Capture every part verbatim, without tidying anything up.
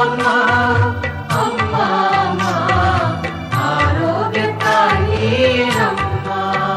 அம்மா அம்மா அம்மா ஆரோக்கியத்தாய் நீயே அம்மா.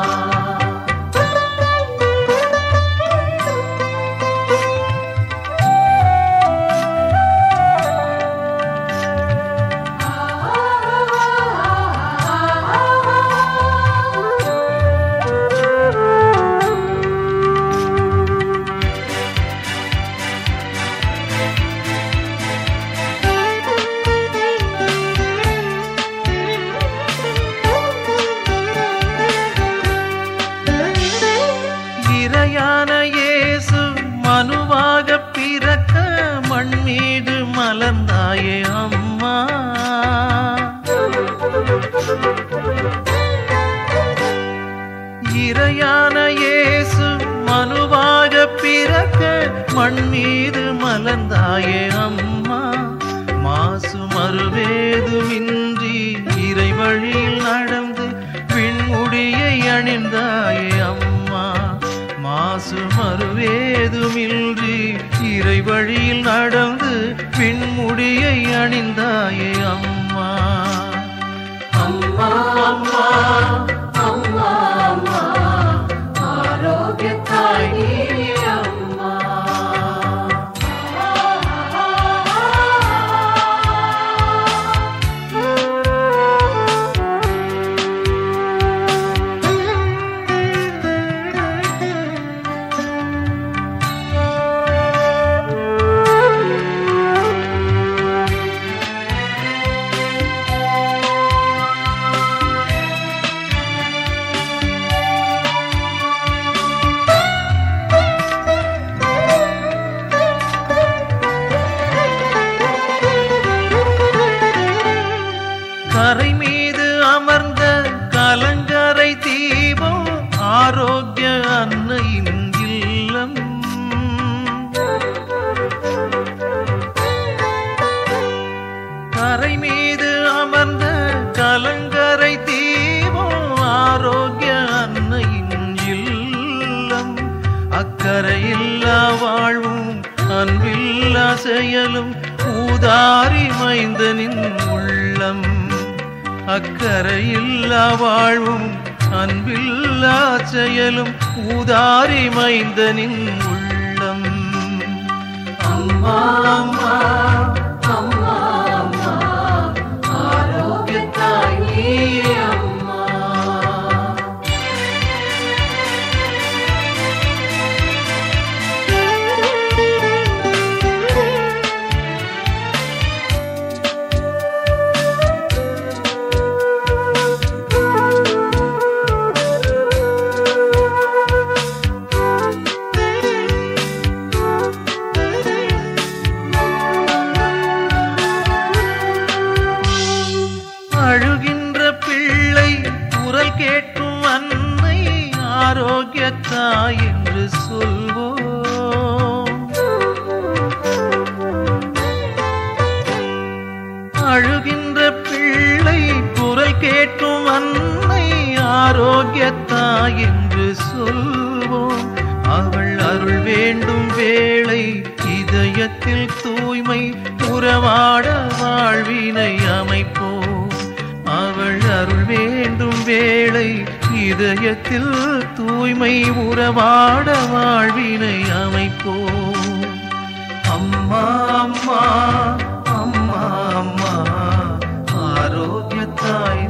இறையான இயேசு மனுவாக பிறக்க மண் மீது மலர்ந்தாயே அம்மா. இறையான இயேசு மனுவாக பிறக்க மண் மீது மலர்ந்தாயே அம்மா. மாசு மறுவேதுமின்றி இறை வழியில் நடந்து விண்முடியை அணிந்தாயே அம்மா. மாசு மறுவேதுமின்றி இறை வழியில் நடந்து பின்முடியை அணிந்தாயே அம்மா. அம்மா அம்மா அம்மா அம்மா ஆரோக்கியத்தாய் நீயே அம்மா. கரை மீது அமர்ந்த கலங்கரை தீபம் ஆரோக்கிய அன்னையின் இல்லம். கரை மீது அமர்ந்த கலங்கரை தீபம் ஆரோக்கிய அன்னையின் இல்லம். அக்கரையில்லா வாழ்வும் அன்பில்லா செயலும் ஊதாரி மைந்தனின் உள்ளம். அக்கரையில்லா வாழ்வும் அன்பில்லா செயலும் ஊதாரி மைந்தனின் உள்ளம். அம்மா அம்மா அம்மா அம்மா ஆரோக்கியத்தாய் நீயே அம்மா. அழுகின்ற பிள்ளை குரல் கேட்கும் அன்னை ஆரோக்கியத்தாய் என்று சொல்வோம். அழுகின்ற பிள்ளை குரல் கேட்கும் அன்னை ஆரோக்கியத்தாய் என்று சொல்வோம். அவள் அருள் வேண்டும் வேளை இதயத்தில் தூய்மை உறவாட வாழ்வினை அமைப்போம். அவள் அருள் வேண்டும் வேளை இதயத்தில் தூய்மை உறவாட வாழ்வினை அமைப்போம். அம்மா அம்மா அம்மா அம்மா ஆரோக்கியத்தாய்